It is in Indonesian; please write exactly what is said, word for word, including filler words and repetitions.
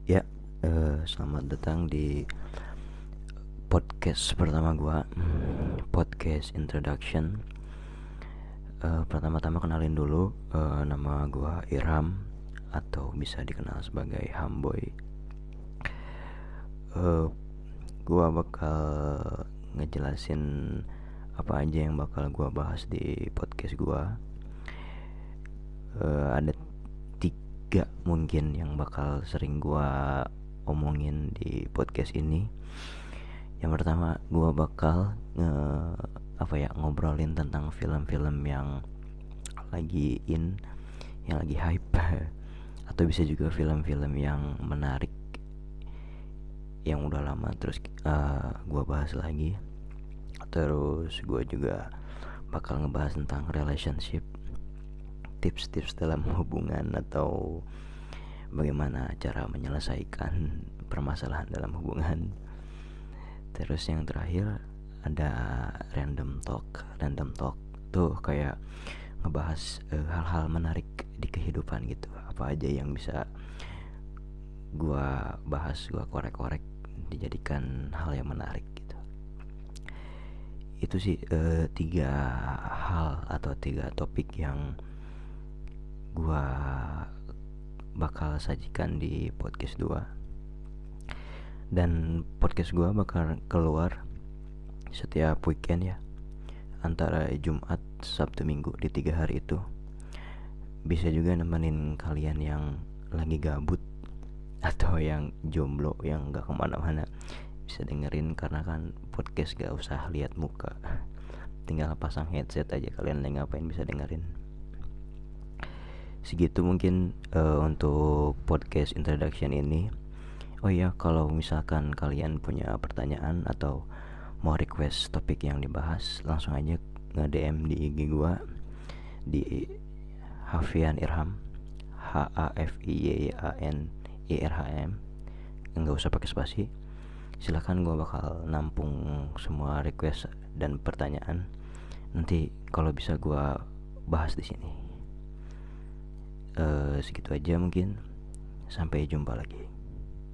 Ya, eh, selamat datang di podcast pertama gua, podcast introduction. Eh, pertama-tama kenalin dulu, eh, nama gua Irham atau bisa dikenal sebagai Hamboy. Eh, gua bakal ngejelasin apa aja yang bakal gua bahas di podcast gua. Eh, ada tiga mungkin yang bakal sering gua omongin di podcast ini. Yang pertama, gue bakal nge, apa ya ngobrolin tentang film-film yang lagi in, yang lagi hype, atau bisa juga film-film yang menarik, yang udah lama terus uh, gue bahas lagi. Terus gue juga bakal ngebahas tentang relationship, tips-tips dalam hubungan atau bagaimana cara menyelesaikan permasalahan dalam hubungan. Terus yang terakhir ada random talk. Random talk tuh kayak ngebahas uh, hal-hal menarik di kehidupan gitu. Apa aja yang bisa gua bahas, gua korek-korek, dijadikan hal yang menarik gitu. Itu sih uh, tiga hal atau tiga topik yang gua bakal sajikan di podcast dua. Dan podcast gua bakal keluar setiap weekend ya, antara Jumat, Sabtu, Minggu, di tiga hari itu. Bisa juga nemenin kalian yang lagi gabut atau yang jomblo yang gak kemana-mana, bisa dengerin. Karena kan podcast gak usah lihat muka, tinggal pasang headset aja, kalian lagi ngapain bisa dengerin. Segitu mungkin uh, untuk podcast introduction ini. Oh iya, kalau misalkan kalian punya pertanyaan atau mau request topik yang dibahas, langsung aja nge-D M di I G gua di Hafian Irham, H A F I Y A N I R H M. Enggak usah pakai spasi. Silakan, gua bakal nampung semua request dan pertanyaan. Nanti kalau bisa gua bahas di sini. Uh, segitu aja mungkin. Sampai jumpa lagi.